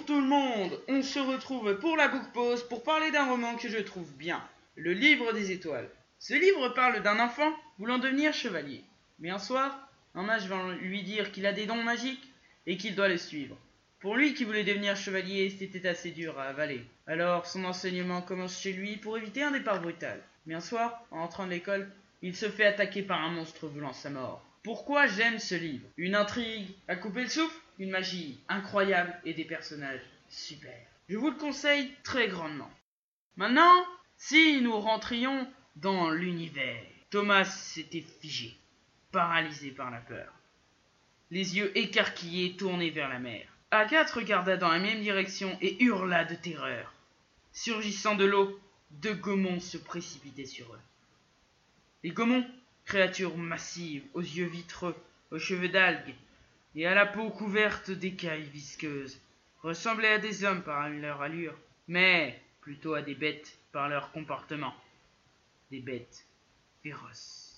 Bonjour tout le monde, on se retrouve pour la book pause pour parler d'un roman que je trouve bien, Le Livre des Étoiles. Ce livre parle d'un enfant voulant devenir chevalier. Mais un soir, un mage va lui dire qu'il a des dons magiques et qu'il doit les suivre. Pour lui qui voulait devenir chevalier, c'était assez dur à avaler. Alors son enseignement commence chez lui pour éviter un départ brutal. Mais un soir, en entrant de l'école, il se fait attaquer par un monstre voulant sa mort. Pourquoi j'aime ce livre? Une intrigue à couper le souffle, une magie incroyable et des personnages super. Je vous le conseille très grandement. Maintenant, si nous rentrions dans l'univers, Thomas s'était figé, paralysé par la peur, les yeux écarquillés tournés vers la mer. Agathe regarda dans la même direction et hurla de terreur. Surgissant de l'eau, deux gommons se précipitaient sur eux. Les gommons, créatures massives, aux yeux vitreux, aux cheveux d'algues et à la peau couverte d'écailles visqueuses, ressemblaient à des hommes par leur allure, mais plutôt à des bêtes par leur comportement, des bêtes féroces.